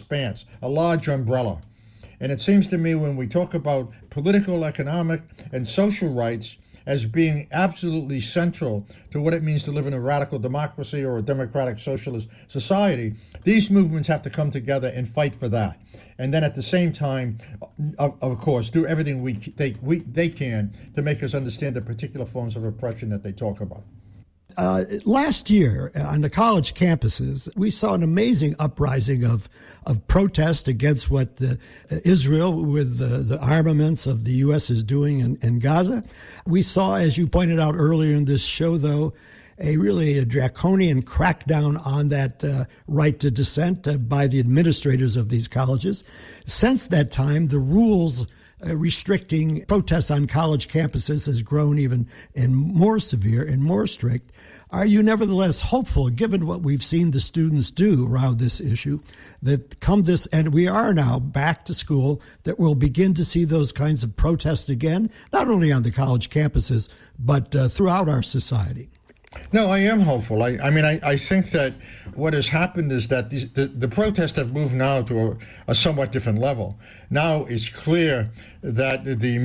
expanse, a large umbrella. And it seems to me when we talk about political, economic, and social rights as being absolutely central to what it means to live in a radical democracy or a democratic socialist society, these movements have to come together and fight for that. And then at the same time, of course, do everything they can to make us understand the particular forms of oppression that they talk about. Last year on the college campuses, we saw an amazing uprising of protest against what Israel with the armaments of the U.S. is doing in Gaza. We saw, as you pointed out earlier in this show, though, a draconian crackdown on that right to dissent by the administrators of these colleges. Since that time, the rules restricting protests on college campuses has grown even and more severe and more strict. Are you nevertheless hopeful, given what we've seen the students do around this issue, that come this, and we are now back to school, that we'll begin to see those kinds of protests again, not only on the college campuses, but throughout our society? No, I am hopeful. I think that what has happened is that the protests have moved now to a somewhat different level. Now it's clear that the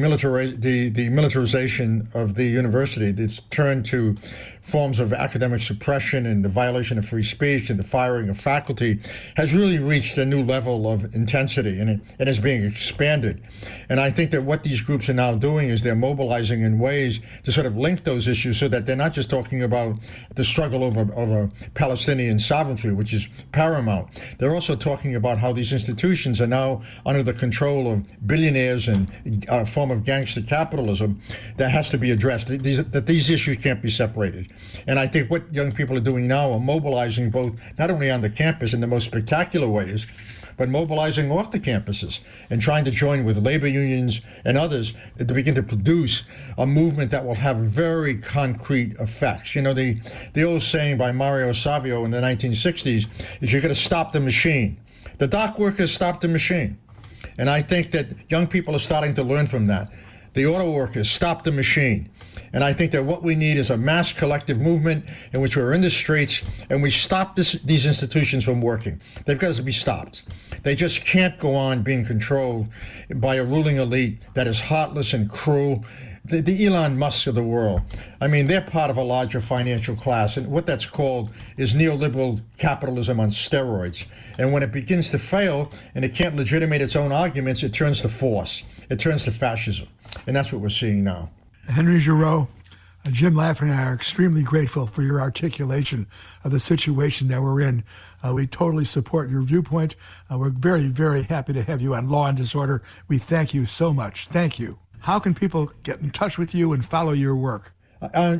militarization of the university, it's turned to forms of academic suppression and the violation of free speech and the firing of faculty, has really reached a new level of intensity, and it is being expanded. And I think that what these groups are now doing is they're mobilizing in ways to sort of link those issues so that they're not just talking about the struggle over Palestinian sovereignty, which is paramount. They're also talking about how these institutions are now under the control of billionaires and a form of gangster capitalism that has to be addressed. These issues can't be separated. And I think what young people are doing now are mobilizing both, not only on the campus in the most spectacular ways, but mobilizing off the campuses and trying to join with labor unions and others to begin to produce a movement that will have very concrete effects. You know, the old saying by Mario Savio in the 1960s is you're going to stop the machine. The dock workers stopped the machine. And I think that young people are starting to learn from that. The auto workers stopped the machine. And I think that what we need is a mass collective movement in which we're in the streets and we stop these institutions from working. They've got to be stopped. They just can't go on being controlled by a ruling elite that is heartless and cruel. The Elon Musk of the world. I mean, they're part of a larger financial class, and what that's called is neoliberal capitalism on steroids. And when it begins to fail and it can't legitimate its own arguments, it turns to force. It turns to fascism. And that's what we're seeing now. Henry Giroux, Jim Lafferty and I are extremely grateful for your articulation of the situation that we're in. We totally support your viewpoint. We're very, very happy to have you on Law and Disorder. We thank you so much. Thank you. How can people get in touch with you and follow your work? I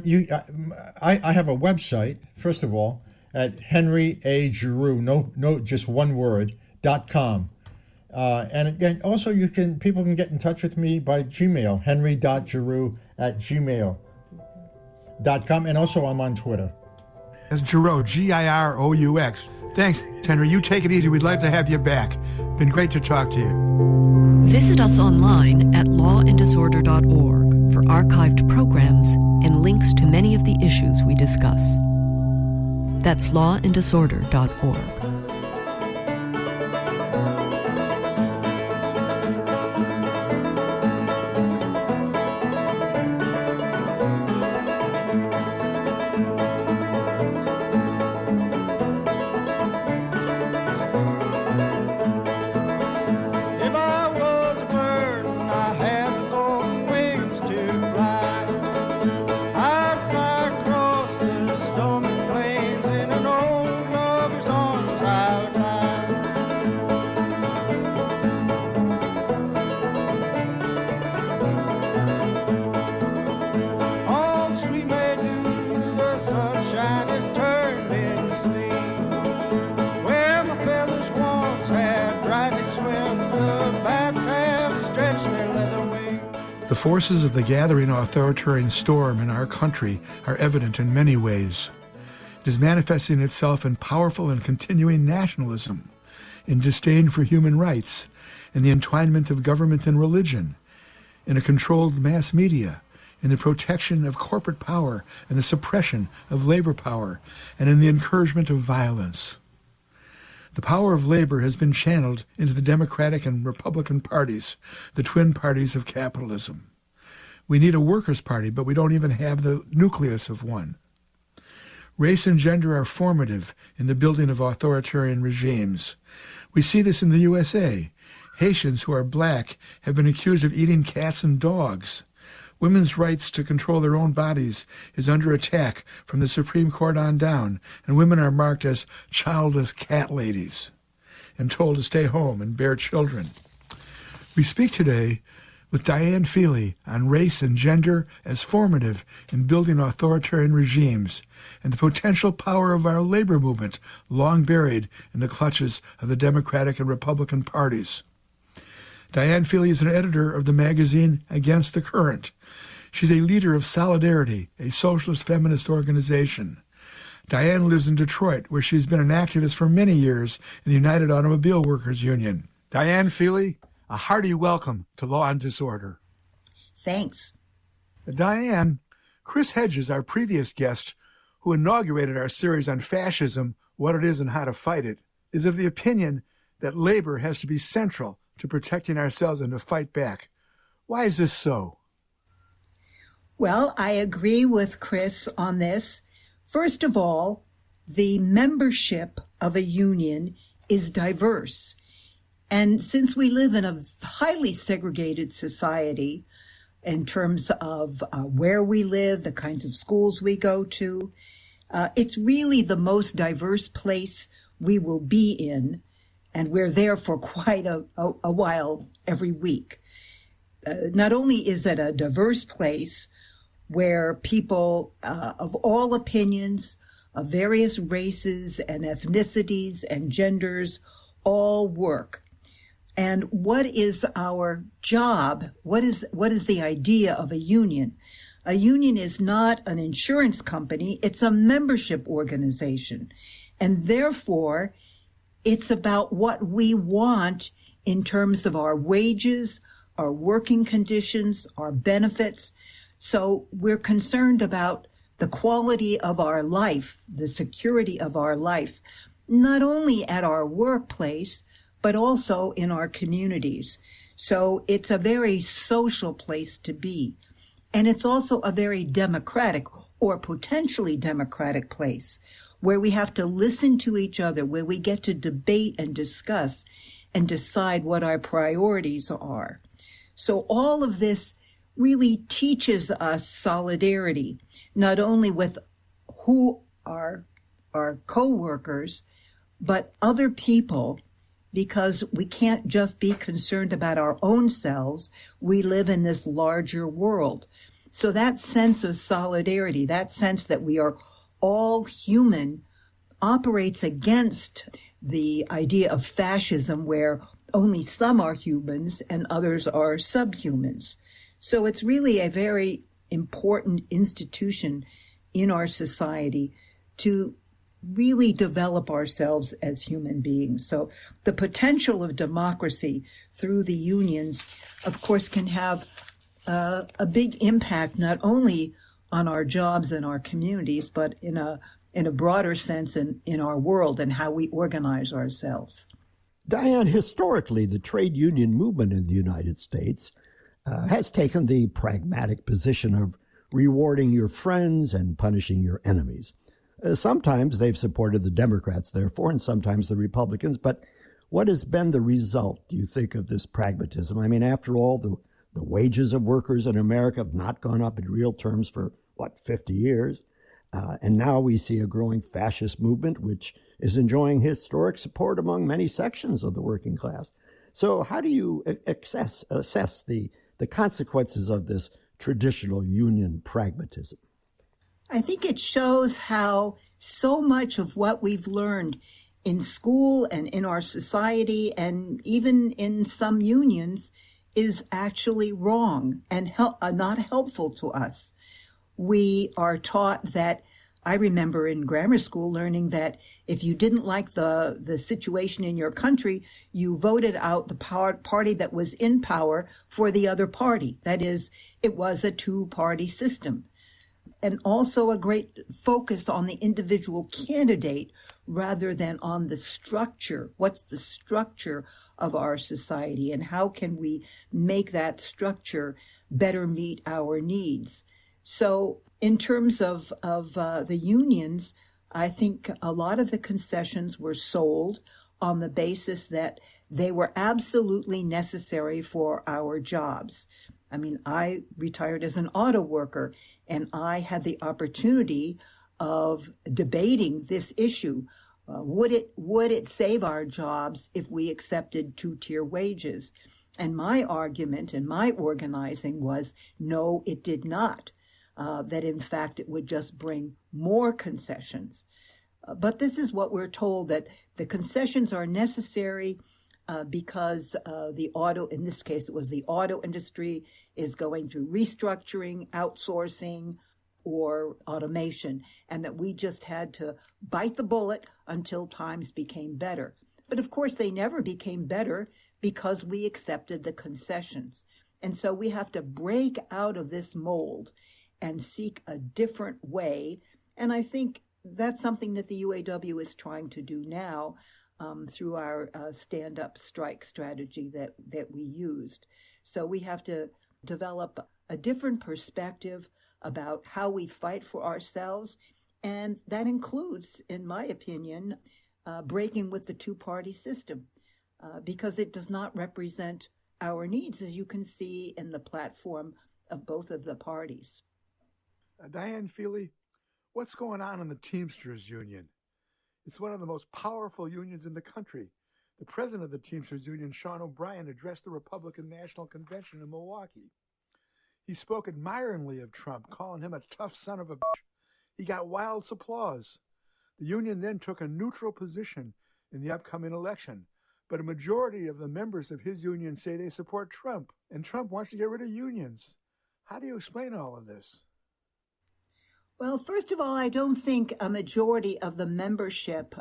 have a website, first of all, at Henry A. Giroux, no, just one word, .com. And again, also people can get in touch with me by Gmail, henry.giroux@gmail.com, and also I'm on Twitter. That's Giroux, Giroux. Thanks, Henry. You take it easy. We'd like to have you back. Been great to talk to you. Visit us online at lawanddisorder.org for archived programs and links to many of the issues we discuss. That's lawanddisorder.org. The forces of the gathering authoritarian storm in our country are evident in many ways. It is manifesting itself in powerful and continuing nationalism, in disdain for human rights, in the entwinement of government and religion, in a controlled mass media, in the protection of corporate power and the suppression of labor power, and in the encouragement of violence. The power of labor has been channeled into the Democratic and Republican parties, the twin parties of capitalism. We need a workers' party, but we don't even have the nucleus of one. Race and gender are formative in the building of authoritarian regimes. We see this in the USA. Haitians who are black have been accused of eating cats and dogs. Women's rights to control their own bodies is under attack from the Supreme Court on down, and women are marked as childless cat ladies and told to stay home and bear children. We speak today with Diane Feely on race and gender as formative in building authoritarian regimes and the potential power of our labor movement, long buried in the clutches of the Democratic and Republican parties. Diane Feely is an editor of the magazine Against the Current. She's a leader of Solidarity, a socialist feminist organization. Diane lives in Detroit, where she's been an activist for many years in the United Automobile Workers Union. Diane Feely, a hearty welcome to Law and Disorder. Thanks. Diane, Chris Hedges, our previous guest, who inaugurated our series on fascism, what it is and how to fight it, is of the opinion that labor has to be central to protecting ourselves and to fight back. Why is this so? Well, I agree with Chris on this. First of all, the membership of a union is diverse. And since we live in a highly segregated society in terms of where we live, the kinds of schools we go to, it's really the most diverse place we will be in, and we're there for quite a while every week. Not only is it a diverse place where people of all opinions, of various races and ethnicities and genders all work. And what is our job? What is the idea of a union? A union is not an insurance company. It's a membership organization. And therefore, it's about what we want in terms of our wages, our working conditions, our benefits. So we're concerned about the quality of our life, the security of our life, not only at our workplace, but also in our communities. So it's a very social place to be. And it's also a very democratic or potentially democratic place where we have to listen to each other, where we get to debate and discuss and decide what our priorities are. So all of this really teaches us solidarity, not only with who are our co-workers, but other people, because we can't just be concerned about our own selves. We live in this larger world. So that sense of solidarity, that sense that we are all human, operates against the idea of fascism where only some are humans and others are subhumans. So it's really a very important institution in our society to really develop ourselves as human beings. So the potential of democracy through the unions, of course, can have a big impact not only on our jobs and our communities, but in a broader sense in our world and how we organize ourselves. Diane, historically, the trade union movement in the United States has taken the pragmatic position of rewarding your friends and punishing your enemies. Sometimes they've supported the Democrats, therefore, and sometimes the Republicans. But what has been the result, do you think, of this pragmatism? I mean, after all, the wages of workers in America have not gone up in real terms for, 50 years? And now we see a growing fascist movement, which is enjoying historic support among many sections of the working class. So how do you assess the consequences of this traditional union pragmatism? I think it shows how so much of what we've learned in school and in our society and even in some unions is actually wrong and not helpful to us. We are taught that, I remember in grammar school learning that if you didn't like the situation in your country, you voted out the party that was in power for the other party. That is, it was a two-party system. And also a great focus on the individual candidate rather than on the structure. What's the structure of our society, and how can we make that structure better meet our needs? So in terms of the unions, I think a lot of the concessions were sold on the basis that they were absolutely necessary for our jobs. I mean, I retired as an auto worker, and I had the opportunity of debating this issue. Would it save our jobs if we accepted two-tier wages? And my argument and my organizing was, no, it did not. That in fact it would just bring more concessions. But this is what we're told, that the concessions are necessary because in this case it was the auto industry, is going through restructuring, outsourcing, or automation, and that we just had to bite the bullet until times became better. But of course they never became better because we accepted the concessions. And so we have to break out of this mold and seek a different way. And I think that's something that the UAW is trying to do now through our stand-up strike strategy that we used. So we have to develop a different perspective about how we fight for ourselves. And that includes, in my opinion, breaking with the two-party system because it does not represent our needs, as you can see in the platform of both of the parties. Diane Feely, what's going on in the Teamsters Union? It's one of the most powerful unions in the country. The president of the Teamsters Union, Sean O'Brien, addressed the Republican National Convention in Milwaukee. He spoke admiringly of Trump, calling him a tough son of a bitch. He got wild applause. The union then took a neutral position in the upcoming election, but a majority of the members of his union say they support Trump, and Trump wants to get rid of unions. How do you explain all of this? Well, first of all, I don't think a majority of the membership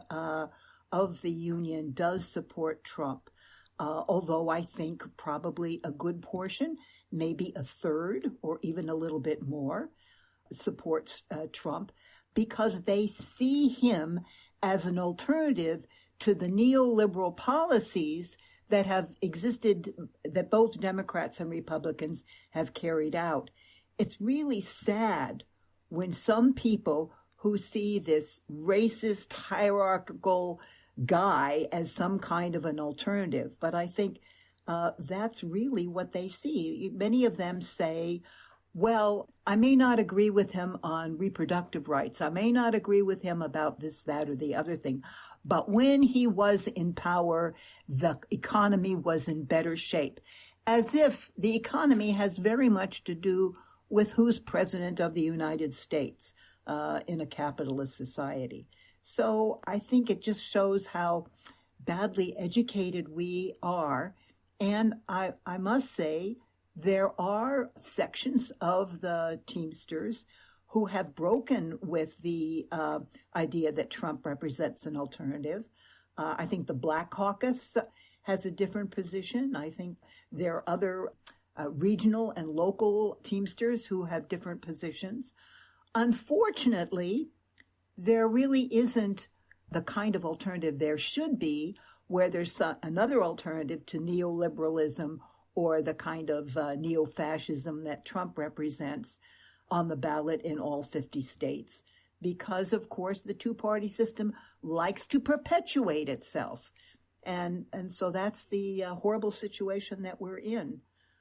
of the union does support Trump, although I think probably a good portion, maybe a third or even a little bit more, supports Trump because they see him as an alternative to the neoliberal policies that have existed, that both Democrats and Republicans have carried out. It's really sad when some people who see this racist, hierarchical guy as some kind of an alternative. But I think that's really what they see. Many of them say, well, I may not agree with him on reproductive rights. I may not agree with him about this, that, or the other thing. But when he was in power, the economy was in better shape. As if the economy has very much to do with who's president of the United States in a capitalist society. So I think it just shows how badly educated we are. And I must say, there are sections of the Teamsters who have broken with the idea that Trump represents an alternative. I think the Black Caucus has a different position. I think there are other regional and local Teamsters who have different positions. Unfortunately, there really isn't the kind of alternative there should be where there's another alternative to neoliberalism or the kind of neo-fascism that Trump represents on the ballot in all 50 states. Because, of course, the two-party system likes to perpetuate itself. And so that's the horrible situation that we're in.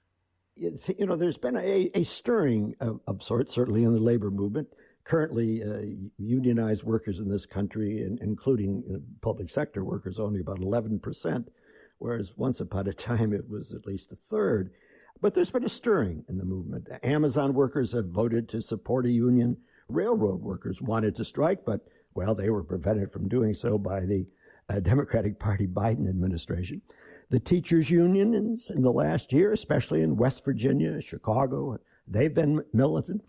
You know, there's been a stirring of sorts, certainly in the labor movement. Currently, unionized workers in this country, including public sector workers, only about 11%, whereas once upon a time it was at least a third. But there's been a stirring in the movement. Amazon workers have voted to support a union. Railroad workers wanted to strike, but, well, they were prevented from doing so by the Democratic Party Biden administration. The teachers' unions in the last year, especially in West Virginia, Chicago, they've been militant.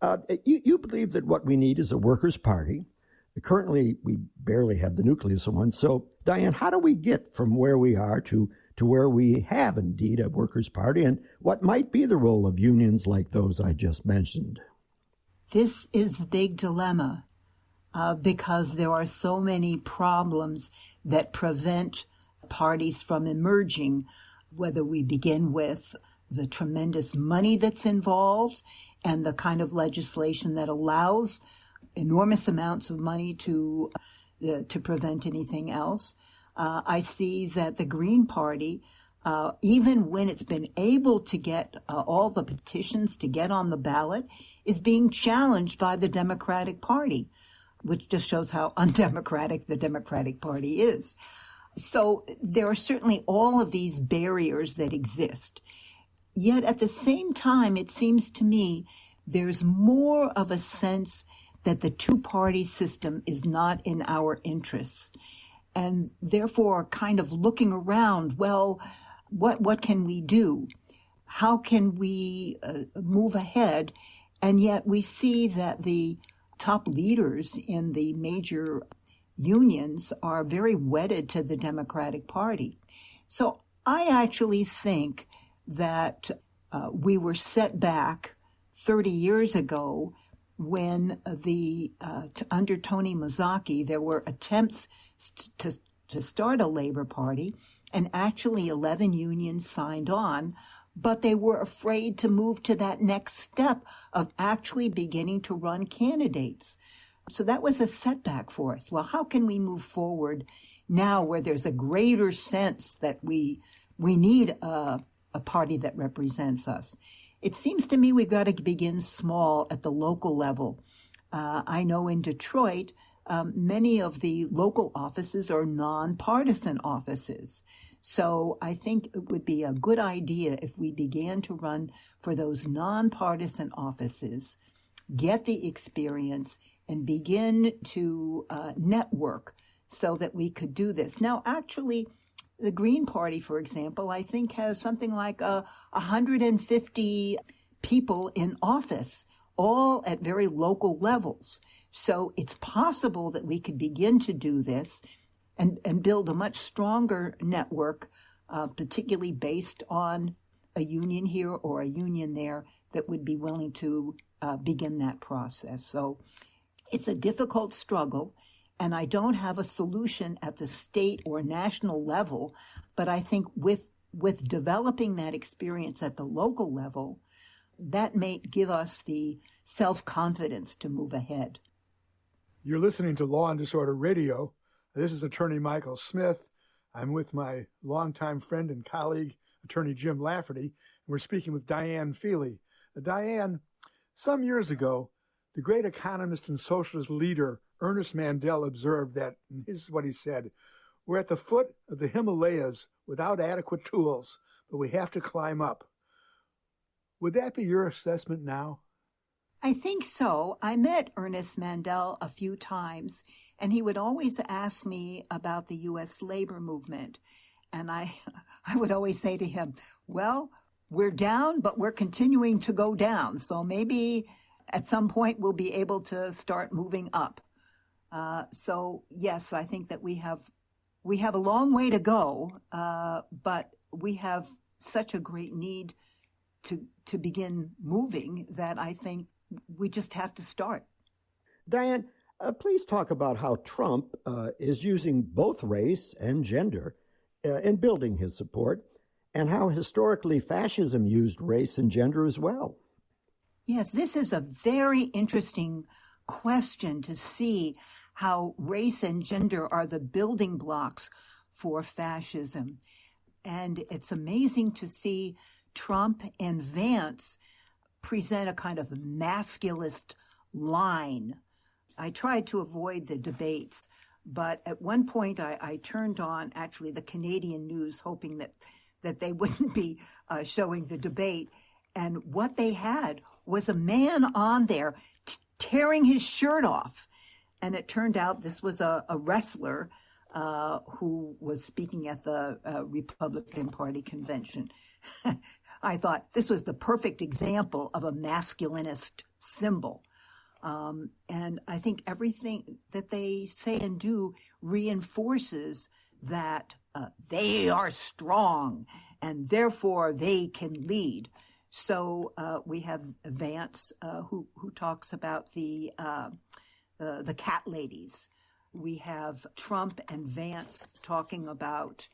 You believe that what we need is a workers' party. Currently, we barely have the nucleus of one. So, Diane, how do we get from where we are to where we have indeed a workers' party, and what might be the role of unions like those I just mentioned? This is the big dilemma. because there are so many problems that prevent parties from emerging, whether we begin with the tremendous money that's involved and the kind of legislation that allows enormous amounts of money to prevent anything else. I see that the Green Party, even when it's been able to get all the petitions to get on the ballot, is being challenged by the Democratic Party, which just shows how undemocratic the Democratic Party is. So there are certainly all of these barriers that exist. Yet at the same time, it seems to me there's more of a sense that the two-party system is not in our interests. And therefore, kind of looking around, well, what can we do? How can we move ahead? And yet we see that the top leaders in the major unions are very wedded to the Democratic Party. So I actually think that we were set back 30 years ago when under Tony Mazzocchi, there were attempts to start a Labor Party, and actually 11 unions signed on, but they were afraid to move to that next step of actually beginning to run candidates. So that was a setback for us. Well, how can we move forward now where there's a greater sense that we need a party that represents us? It seems to me we've got to begin small at the local level. I know in Detroit, many of the local offices are nonpartisan offices. So I think it would be a good idea if we began to run for those nonpartisan offices, get the experience, and begin to network so that we could do this. Now, actually, the Green Party, for example, I think has something like 150 people in office, all at very local levels. So it's possible that we could begin to do this and build a much stronger network, particularly based on a union here or a union there that would be willing to begin that process. So it's a difficult struggle, and I don't have a solution at the state or national level, but I think with developing that experience at the local level, that may give us the self-confidence to move ahead. You're listening to Law and Disorder Radio. This is Attorney Michael Smith. I'm with my longtime friend and colleague, Attorney Jim Lafferty, and we're speaking with Diane Feely. Diane, some years ago, the great economist and socialist leader Ernest Mandel observed that, and this is what he said, "We're at the foot of the Himalayas without adequate tools, but we have to climb up." Would that be your assessment now? I think so. I met Ernest Mandel a few times, and he would always ask me about the U.S. labor movement. And I would always say to him, well, we're down, but we're continuing to go down. So maybe at some point we'll be able to start moving up. So yes, I think that we have a long way to go, but we have such a great need to begin moving that I think we just have to start. Diane, please talk about how Trump is using both race and gender in building his support, and how historically fascism used race and gender as well. Yes, this is a very interesting question to see how race and gender are the building blocks for fascism. And it's amazing to see Trump and Vance present a kind of masculist line. I tried to avoid the debates, but at one point I turned on actually the Canadian news, hoping that they wouldn't be showing the debate. And what they had was a man on there tearing his shirt off. And it turned out this was a wrestler who was speaking at the Republican Party convention. I thought this was the perfect example of a masculinist symbol. And I think everything that they say and do reinforces that they are strong and therefore they can lead. So we have Vance who talks about the the cat ladies. We have Trump and Vance talking about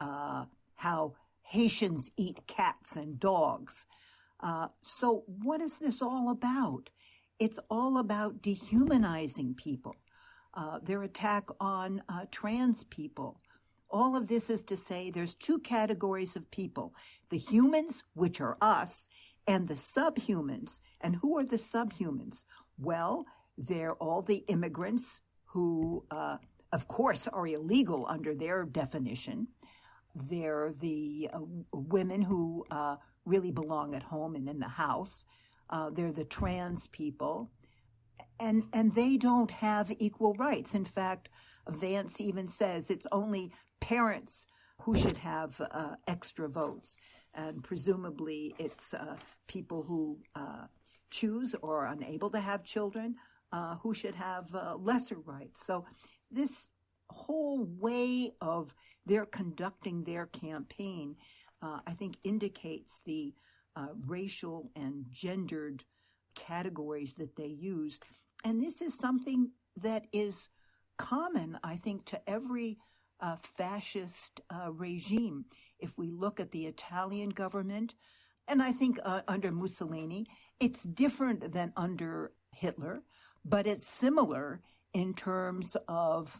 how Haitians eat cats and dogs. So what is this all about? It's all about dehumanizing people. Their attack on trans people. All of this is to say there's two categories of people. The humans, which are us, and the subhumans. And who are the subhumans? Well, they're all the immigrants who, of course, are illegal under their definition. They're the women who really belong at home and in the house. They're the trans people. And they don't have equal rights. In fact, Vance even says it's only parents who should have extra votes. And presumably it's people who choose or are unable to have children who should have lesser rights. So this whole way of their conducting their campaign, I think, indicates the racial and gendered categories that they use. And this is something that is common, I think, to every fascist regime. If we look at the Italian government, and I think under Mussolini, it's different than under Hitler, but it's similar in terms of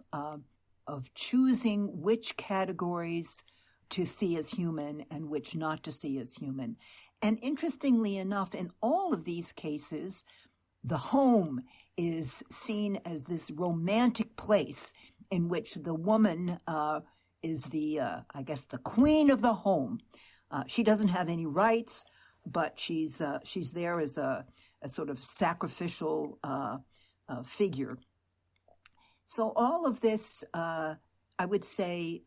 choosing which categories to see as human and which not to see as human. And interestingly enough, in all of these cases, the home is seen as this romantic place in which the woman is the queen of the home. She doesn't have any rights, but she's there as a sort of sacrificial figure. So all of this, I would say,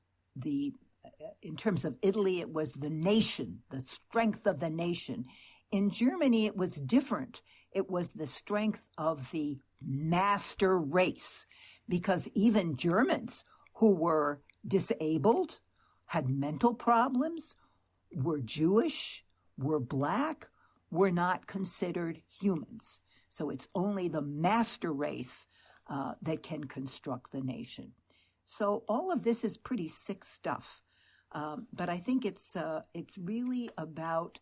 in terms of Italy, it was the nation, the strength of the nation. In Germany, it was different. It was the strength of the master race, because even Germans who were disabled, had mental problems, were Jewish, were black, were not considered humans. So it's only the master race that can construct the nation. So all of this is pretty sick stuff. But I think it's really about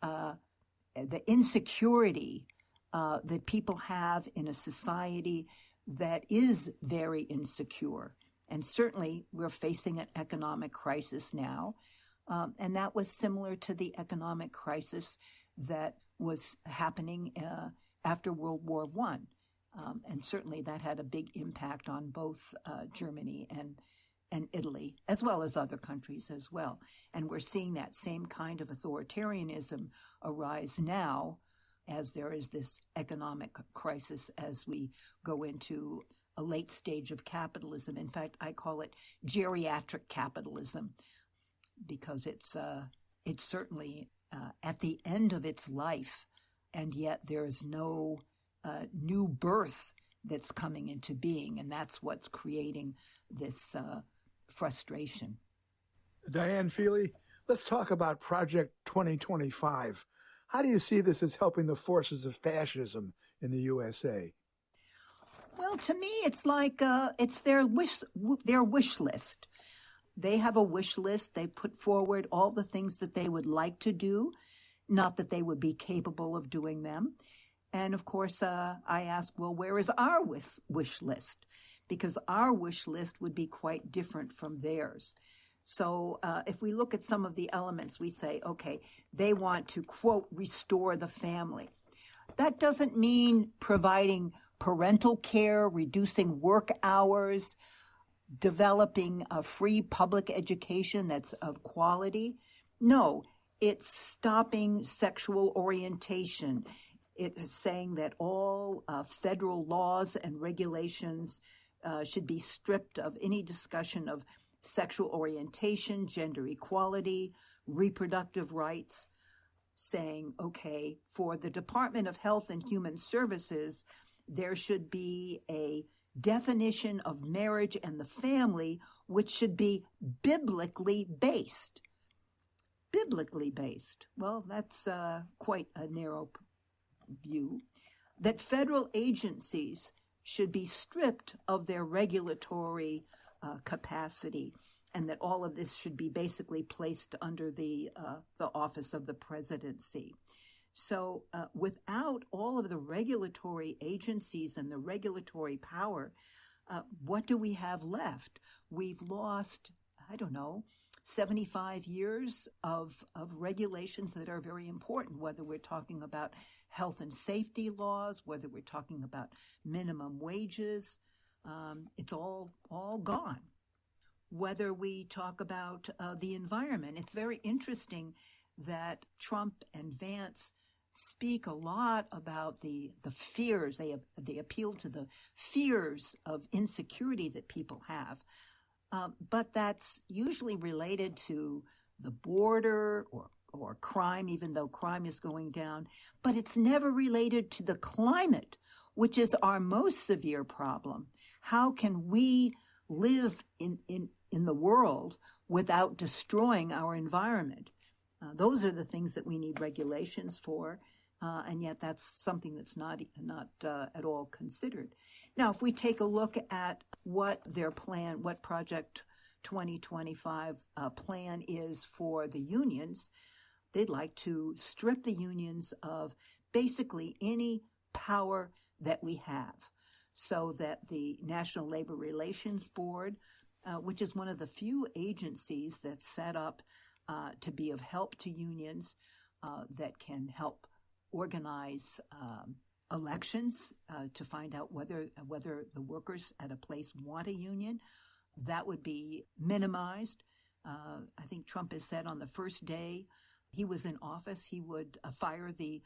the insecurity that people have in a society that is very insecure. And certainly we're facing an economic crisis now. And that was similar to the economic crisis that was happening after World War I. And certainly that had a big impact on both Germany and Italy, as well as other countries as well. And we're seeing that same kind of authoritarianism arise now as there is this economic crisis as we go into a late stage of capitalism. In fact, I call it geriatric capitalism because it's certainly at the end of its life, and yet there is no new birth that's coming into being, and that's what's creating this frustration. Diane Feely, let's talk about Project 2025. How do you see this as helping the forces of fascism in the USA? Well, to me, it's like it's their wish list. They have a wish list. They put forward all the things that they would like to do, not that they would be capable of doing them. And of course, I ask, well, where is our wish list? Because our wish list would be quite different from theirs. So if we look at some of the elements, we say, okay, they want to, quote, restore the family. That doesn't mean providing parental care, reducing work hours, developing a free public education that's of quality. No, it's stopping sexual orientation. It's saying that all federal laws and regulations should be stripped of any discussion of sexual orientation, gender equality, reproductive rights, saying, okay, for the Department of Health and Human Services, there should be a definition of marriage and the family, which should be biblically based. Biblically based. Well, that's quite a narrow view. That federal agencies should be stripped of their regulatory capacity, and that all of this should be basically placed under the office of the presidency. So without all of the regulatory agencies and the regulatory power, what do we have left? We've lost, 75 years of regulations that are very important, whether we're talking about health and safety laws, whether we're talking about minimum wages. It's all gone. Whether we talk about the environment, it's very interesting that Trump and Vance speak a lot about the fears. They appeal to the fears of insecurity that people have. But that's usually related to the border or crime, even though crime is going down. But it's never related to the climate, which is our most severe problem. How can we live in the world without destroying our environment? Those are the things that we need regulations for, and yet that's something that's not at all considered. Now, if we take a look at what their plan, what Project 2025 plan is for the unions, they'd like to strip the unions of basically any power that we have, so that the National Labor Relations Board, which is one of the few agencies that's set up to be of help to unions, that can help organize elections to find out whether the workers at a place want a union, that would be minimized. I think Trump has said on the first day he was in office, he would fire the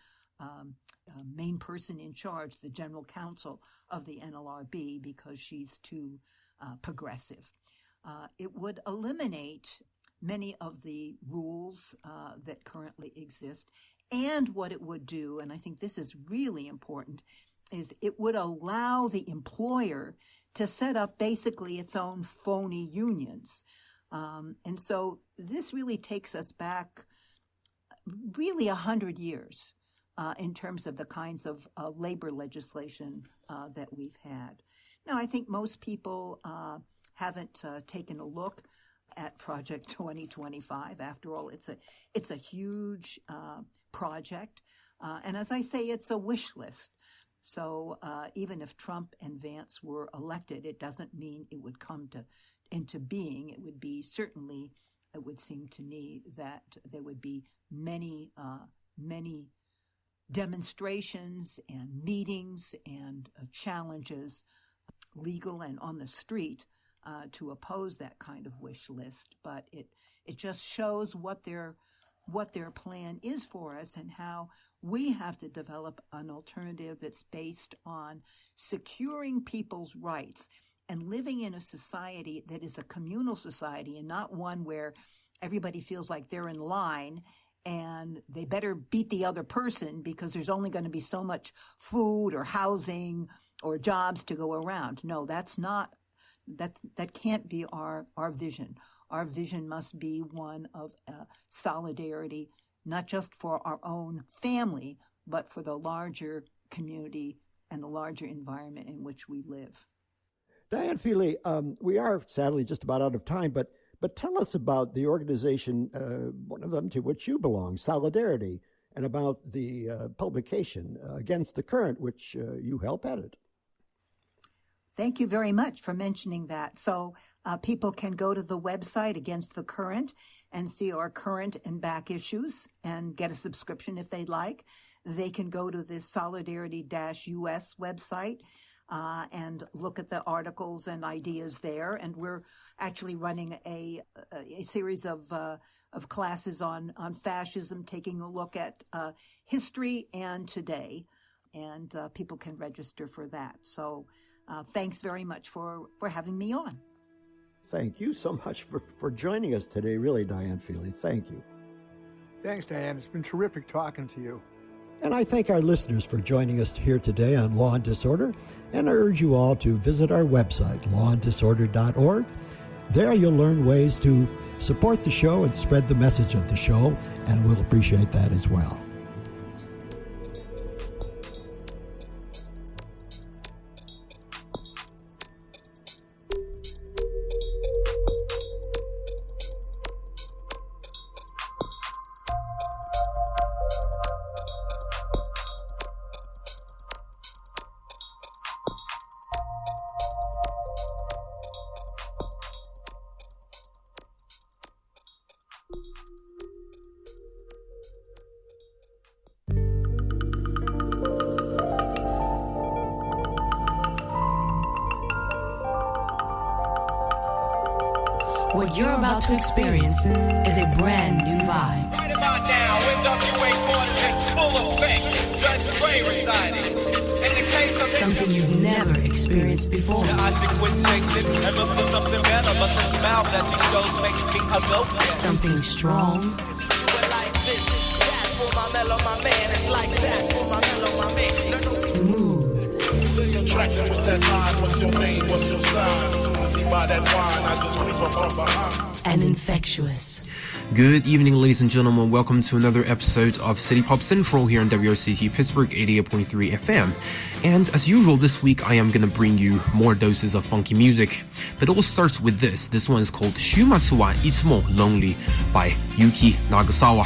main person in charge, the general counsel of the NLRB, because she's too progressive. It would eliminate many of the rules that currently exist. And what it would do, and I think this is really important, is it would allow the employer to set up basically its own phony unions. And so this really takes us back really 100 years in terms of the kinds of labor legislation that we've had. Now, I think most people haven't taken a look at Project 2025. After all, it's a huge project. And as I say, it's a wish list. So even if Trump and Vance were elected, it doesn't mean it would come into being. It would be certainly, it would seem to me that there would be many demonstrations and meetings and challenges, legal and on the street, to oppose that kind of wish list. But it just shows what their plan is for us and how we have to develop an alternative that's based on securing people's rights and living in a society that is a communal society and not one where everybody feels like they're in line and they better beat the other person because there's only going to be so much food or housing or jobs to go around. No, that can't be our vision. Our vision must be one of solidarity, not just for our own family, but for the larger community and the larger environment in which we live. Diane Feely, we are sadly just about out of time, but tell us about the organization, one of them to which you belong, Solidarity, and about the publication Against the Current, which you help edit. Thank you very much for mentioning that. So people can go to the website Against the Current and see our current and back issues and get a subscription if they'd like. They can go to the Solidarity-US website and look at the articles and ideas there. And we're actually running a series of classes on fascism, taking a look at history and today. And people can register for that. So thanks very much for having me on. Thank you so much for joining us today, really, Diane Feely. Thank you. Thanks, Diane. It's been terrific talking to you. And I thank our listeners for joining us here today on Law and Disorder, and I urge you all to visit our website, lawanddisorder.org. There you'll learn ways to support the show and spread the message of the show, and we'll appreciate that as well. What you're about to experience is a brand new vibe. Right about now, NWA quarters in full effect. Judge Ray residing. In the case of Something you've never experienced before. I should quit chasing and look for something better, but the smile that she shows makes me a go-getter. Something strong. We do it like this. That for my mellow, my man. It's like that for my mellow, my man. Smooth. Attraction with that line, what's your name, what's your sign? As soon as he buy that wine, I just squeeze my phone behind. And infectious. Good evening, ladies and gentlemen. Welcome to another episode of City Pop Central here on WRCT Pittsburgh 88.3 FM. And as usual, this week I am going to bring you more doses of funky music. But it all starts with this. This one is called Shumatsu wa Itsumo Lonely by Yuki Nagasawa.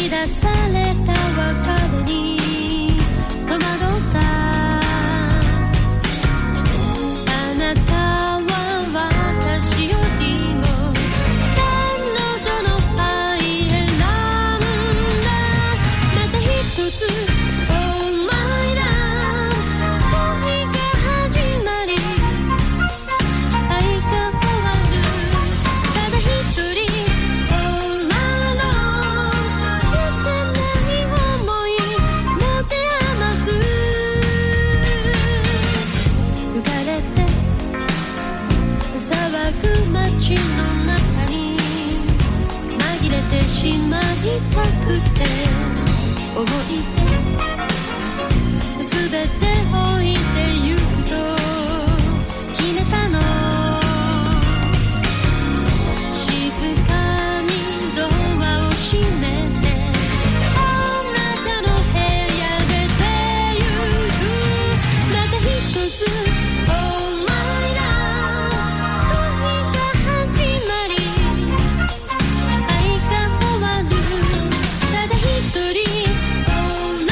し出された別れに戸惑ったあなたは私よりも彼女の愛選んだまた一つしまいたくて思い出すべて置いてゆくと決めたの静かにドアを閉めてあなたの部屋出てゆくまた一つOh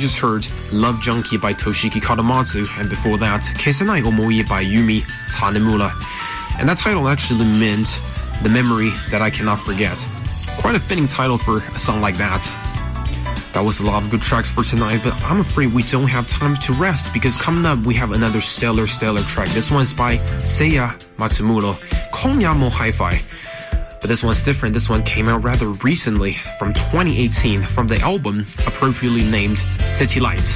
just heard Love Junkie by Toshiki Katamatsu, and before that, Kesenai Omoi by Yumi Tanemura. And that title actually meant The Memory That I Cannot Forget. Quite a fitting title for a song like that. That was a lot of good tracks for tonight, but I'm afraid we don't have time to rest because coming up we have another stellar track. This one's by Seiya Matsumuro, Konya mo Hi-Fi. But this one's different. This one came out rather recently from 2018 from the album appropriately named City Lights.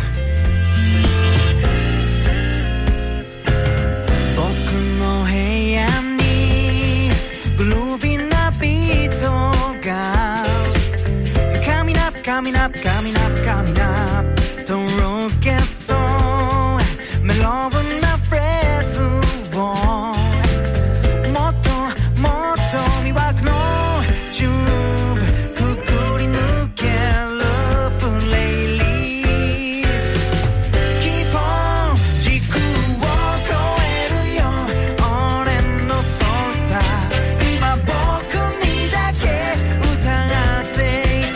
Coming up, coming up, coming up. Don't look at so. Me love na phrase wrong. Motto, motto, mi wak no tube. Kukuri nuke loop lately. Keep on, jiku wo koeru yo. Oren no soul star. Ima boku ni dake utagatte.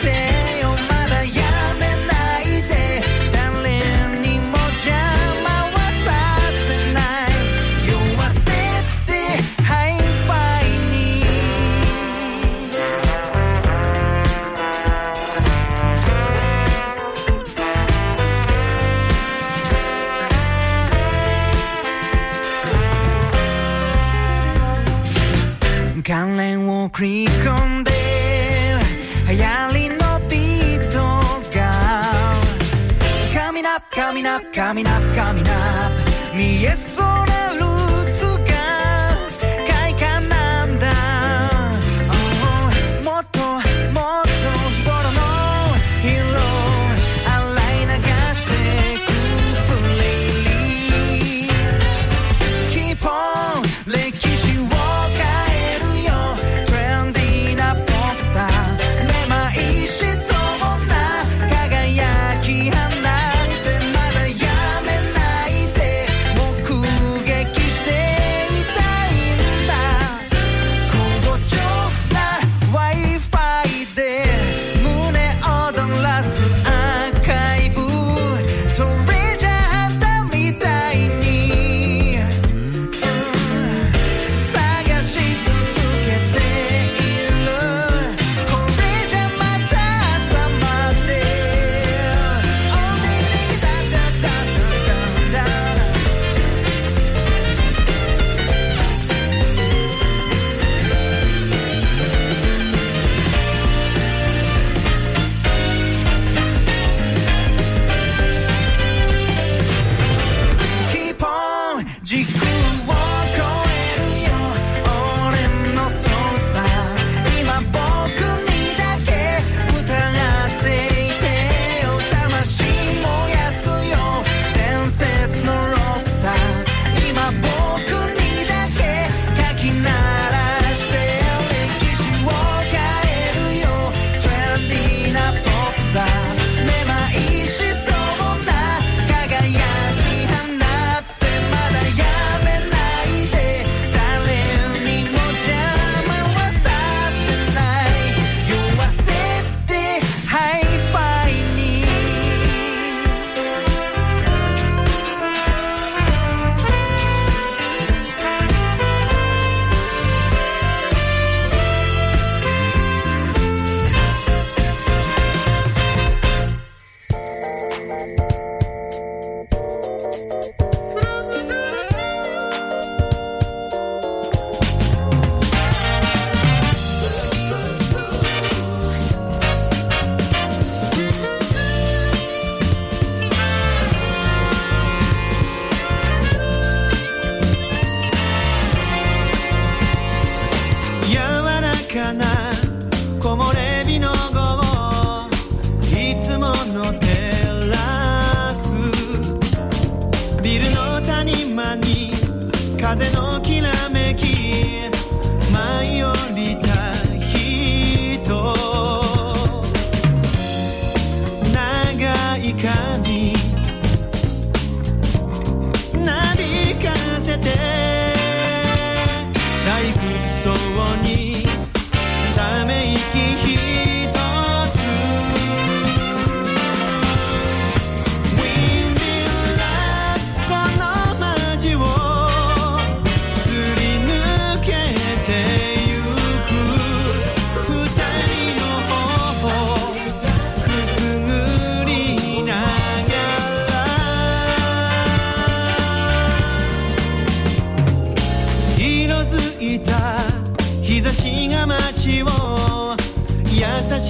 Kanlen wo 繰り込んで流行りのビートが Coming up, coming up, coming up, coming up 見えそうなルーツが快感なんだ、もっともっと日頃のヒーロー洗い流してくプレイリー Keep on 歴史を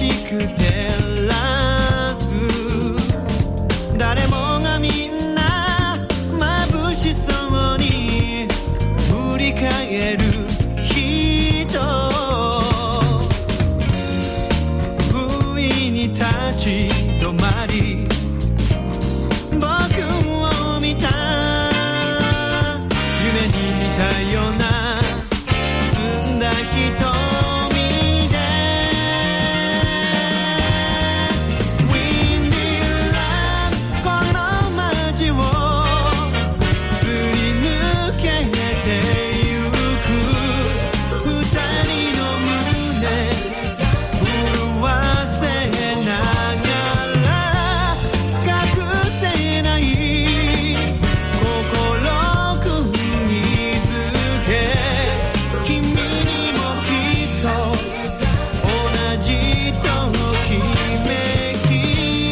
しく照らす誰もがみんな眩しそうに振り返る人不意に立ち止まり僕を見た夢に見たような澄んだ瞳で Windy Love この街をすり抜けてゆく二人の胸震わせながら隠せない心くぎづけ君にもきっと同じときめき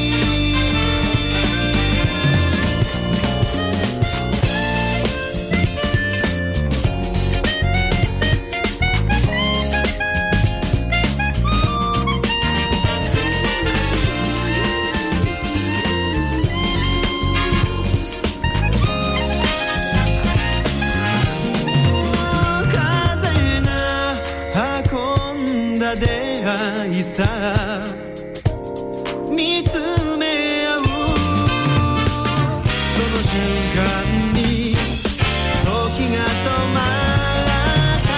風が運んだ出会いさ見つめ合うその瞬間に時が止まった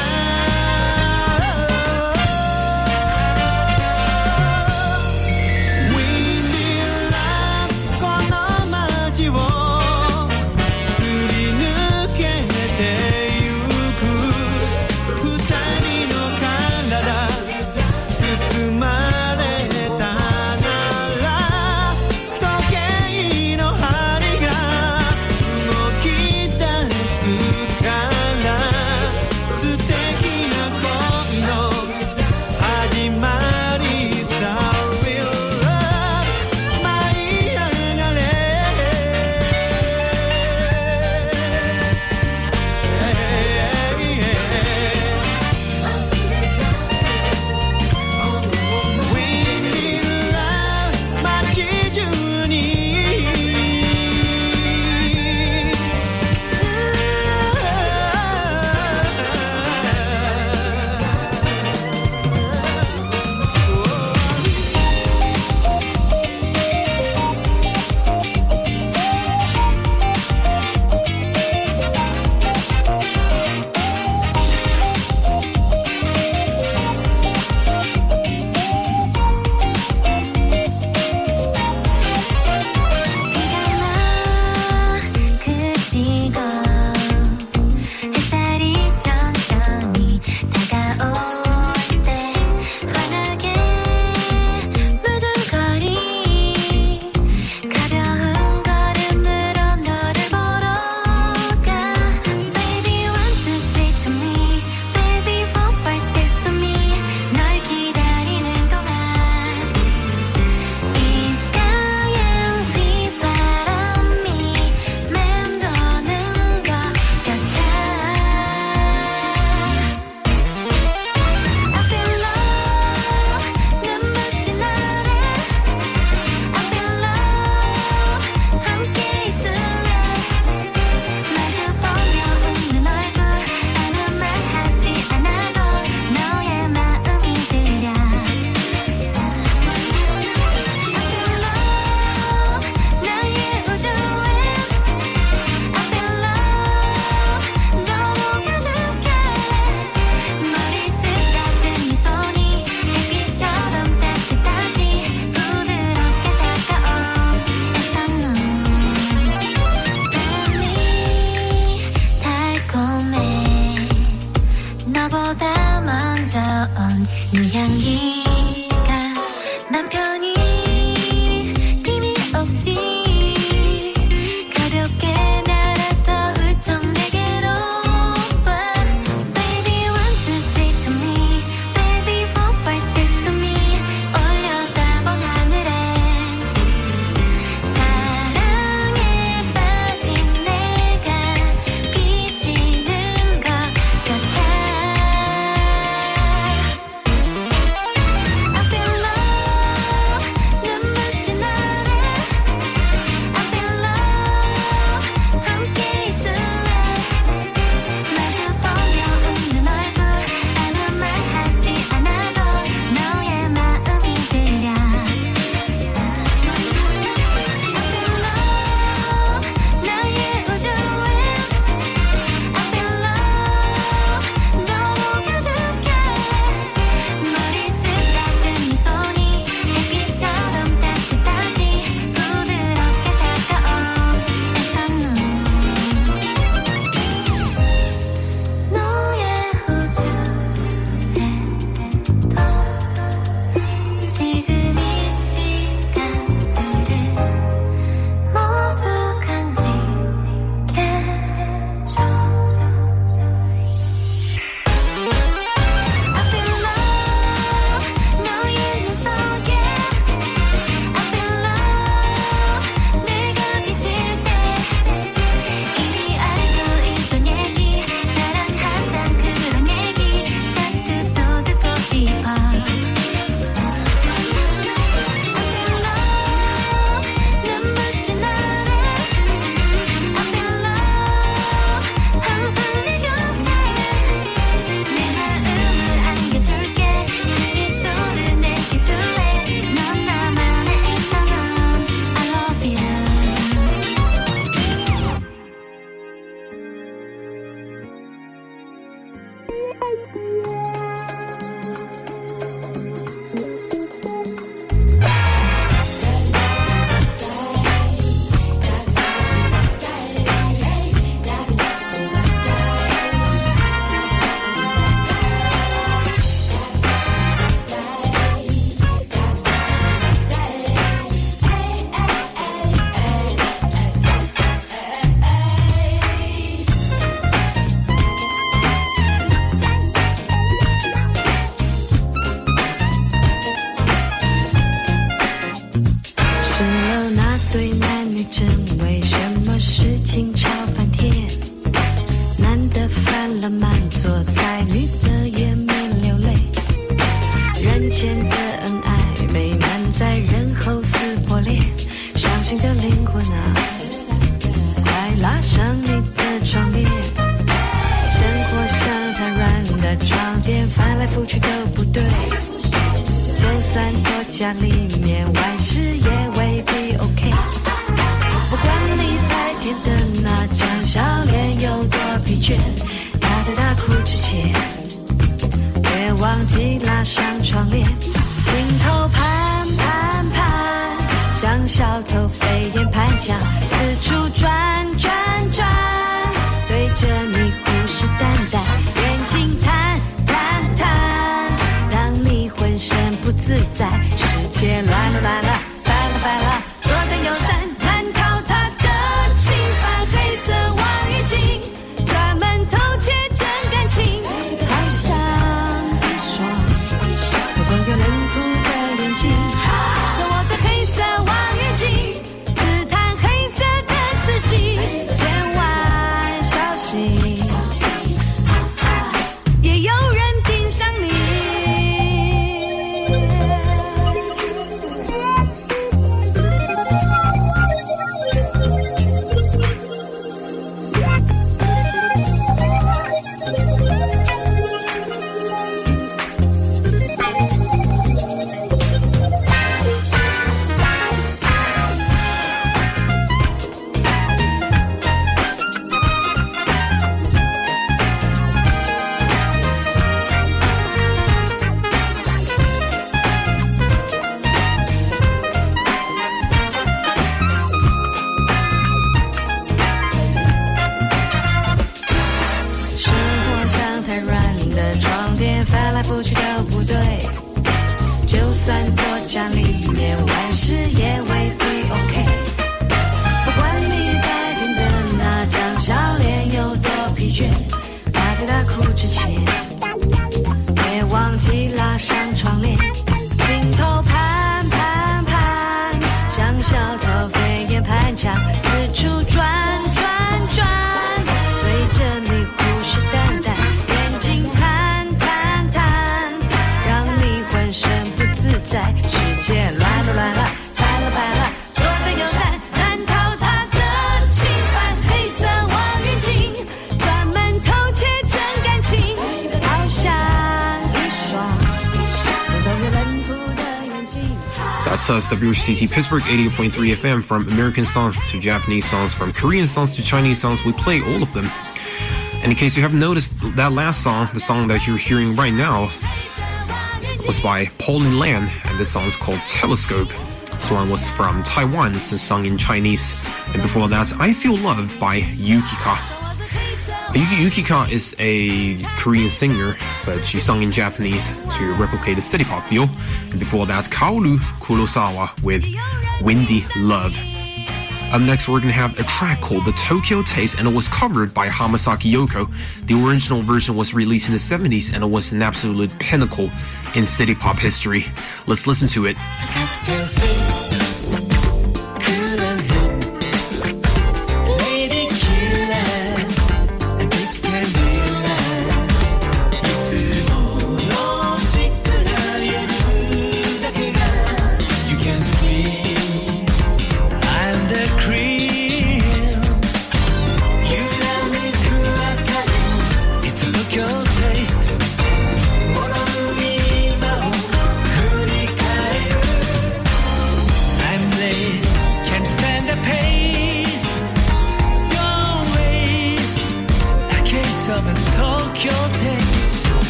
Windy Love この街をすり抜けてゆく二人の体包まれたなら時計の針が動き昏啊，快拉上你的窗帘。生活像太软的床垫，翻来覆去都不对。就算脱家里面，万事也未必 OK。不管你白天的那张笑脸有多疲倦，他在大哭之前，别忘记拉上窗帘。镜头盘盘盘，像小偷飞檐盘墙，四处转转转，对着你虎视眈眈，眼睛探探探，让你浑身不自在。世界乱了乱了，翻了翻了，左闪右闪，难逃他的侵犯。黑色望远镜，专门偷窃真感情，好像一双有朋友冷酷的眼睛。手握着黑色望远镜，刺探黑色的自己，千万小心，也有人盯上你。翻来覆去都不对，就算脱家里面，万事也未必 OK。不管你白天的那张笑脸有多疲倦，他在大哭之前，别忘记拉上窗帘。镜头盘盘盘，像小偷飞檐盘墙，四处转转转，对着你虎视眈眈，眼睛探探探，让你浑身不自在。世界乱了乱了，翻了翻了，左闪右闪，难逃他的侵犯。黑色望远镜，专门偷窃真感情，好像一双有都有冷酷的眼睛。 That's us, WCT Pittsburgh 88.3 FM. From American songs to Japanese songs, from Korean songs to Chinese songs, we play all of them. And in case you haven't noticed, that last song, the song that you're hearing right now, was by Pauline Lan, and this song is called Telescope. This one was from Taiwan, it's sung in Chinese. And before that, I Feel Love by Yukika. Yukika is a Korean singer, but she sung in Japanese to replicate the city pop feel. And before that, Kaoru Kurosawa with Windy Love. Up next, we're going to have a track called The Tokyo Taste, and it was covered by Hamasaki Yoko. The original version was released in the 70s, and it was an absolute pinnacle in city pop history. Let's listen to it.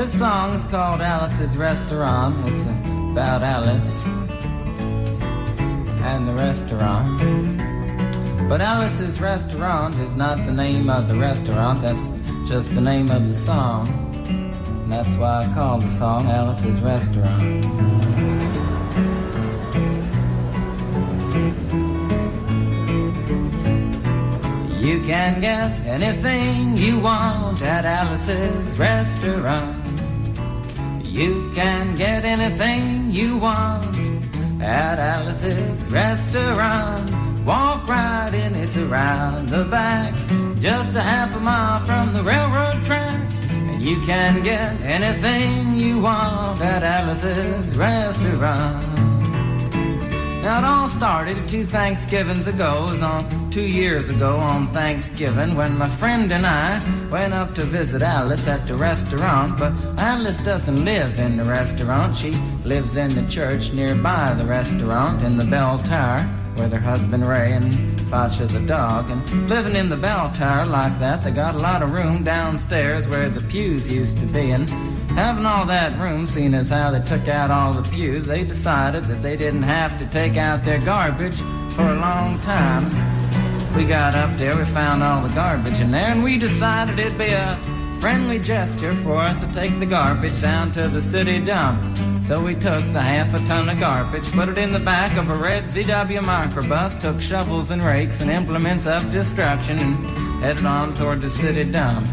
This song is called Alice's Restaurant. It's about Alice and the restaurant. But Alice's Restaurant is not the name of the restaurant, that's just the name of the song. And that's why I call the song Alice's Restaurant. You can get anything you want at Alice's Restaurant. You can get anything you want at Alice's Restaurant. Walk right in, it's around the back, just a half a mile from the railroad track. And you can get anything you want at Alice's Restaurant. Now it all started 2 Thanksgivings ago. It was on 2 years ago on Thanksgiving when my friend and I went up to visit Alice at the restaurant. But Alice doesn't live in the restaurant. She lives in the church nearby the restaurant in the bell tower with her husband Ray and Facha the dog. And living in the bell tower like that, they got a lot of room downstairs where the pews used to be. And having all that room, seeing as how they took out all the pews, they decided that they didn't have to take out their garbage for a long time. We got up there, we found all the garbage in there, and we decided it'd be a friendly gesture for us to take the garbage down to the city dump. So we took the half a ton of garbage, put it in the back of a red VW microbus, took shovels and rakes and implements of destruction, and headed on toward the city dump.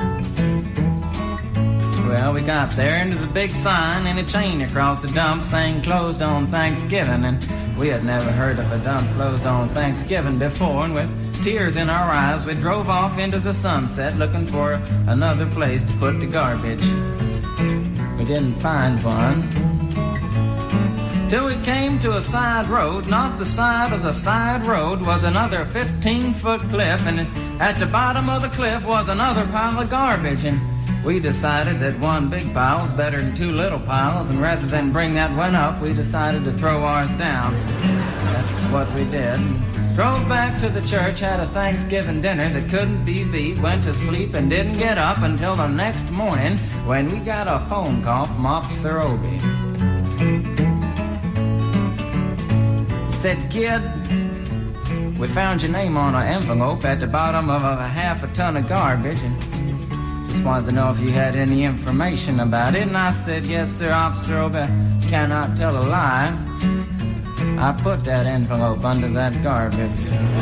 Well, we got there, and there's a big sign and a chain across the dump saying closed on Thanksgiving. And we had never heard of a dump closed on Thanksgiving before. And with tears in our eyes, we drove off into the sunset looking for another place to put the garbage. We didn't find one till we came to a side road, and off the side of the side road was another 15-foot cliff, and at the bottom of the cliff was another pile of garbage. And we decided that one big pile was better than 2 little piles, and rather than bring that one up, we decided to throw ours down. That's what we did. Drove back to the church, had a Thanksgiving dinner that couldn't be beat, went to sleep and didn't get up until the next morning when we got a phone call from Officer Obie. He said, "Kid, we found your name on an envelope at the bottom of a half a ton of garbage, and just wanted to know if you had any information about it." And I said, "Yes, sir, Officer Obie, cannot tell a lie. I put that envelope under that garbage."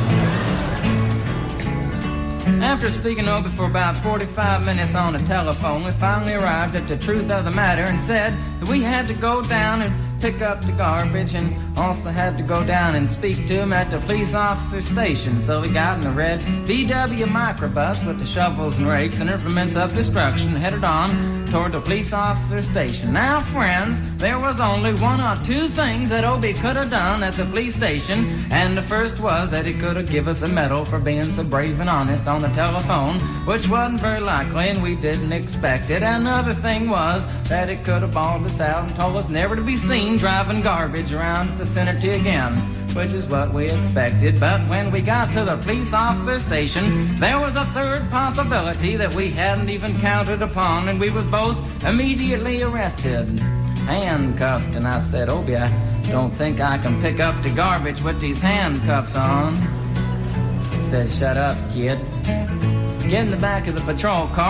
After speaking to Obie for about 45 minutes on the telephone, we finally arrived at the truth of the matter and said that we had to go down and pick up the garbage, and also had to go down and speak to him at the police officer station. So we got in the red VW microbus with the shovels and rakes and implements of destruction, headed on toward the police officer station. Now, friends, there was only 1 or 2 things that Obie could have done at the police station, and the first was that he could have given us a medal for being so brave and honest on the telephone, which wasn't very likely, and we didn't expect it. Another thing was that he could have bawled us out and told us never to be seen driving garbage around the vicinity again, which is what we expected. But when we got to the police officer station, there was a third possibility that we hadn't even counted upon, and we was both immediately arrested, handcuffed. And I said, "Obie, I don't think I can pick up the garbage with these handcuffs on." He said, "Shut up, kid. Get in the back of the patrol car